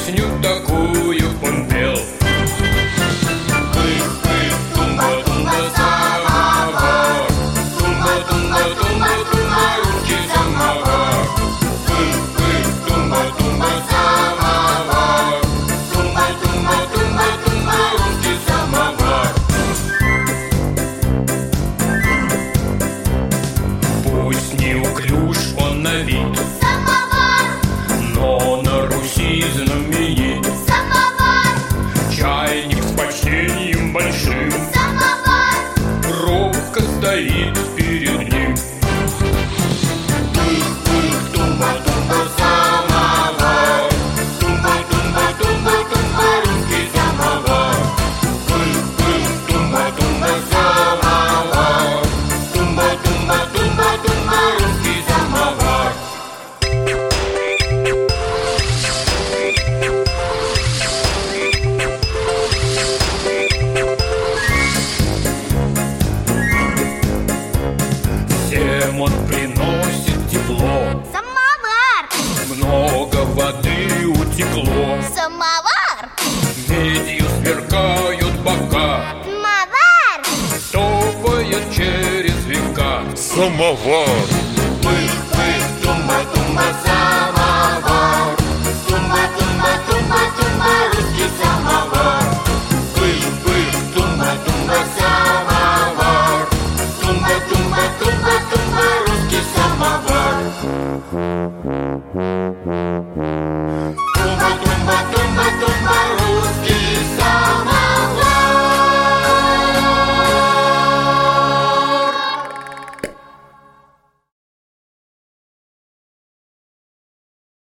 песню такую он пел. Пых-пых, тумба-тумба, самовар. Тумба-тумба-тумба-тумба, русский самовар. Пых-пых, тумба-тумба, самовар. Тумба-тумба-тумба-тумба, русский самовар. Пусть неуклюж он на вид, самовар, но на Руси знаменит. самовар, Чайник с почтением большим самовар, робко стоит перед ним. Пых-пых, тумба-тумба, самовар. Тумба-тумба-тумба-тумба, русский самовар. Пых-пых, тумба-тумба, самовар. Тумба-тумба-тумба-тумба, русский самовар. Всем он приносит тепло, самовар, много воды утекло, самовар, медью сверкают бока, самовар, топает через века. Самовар.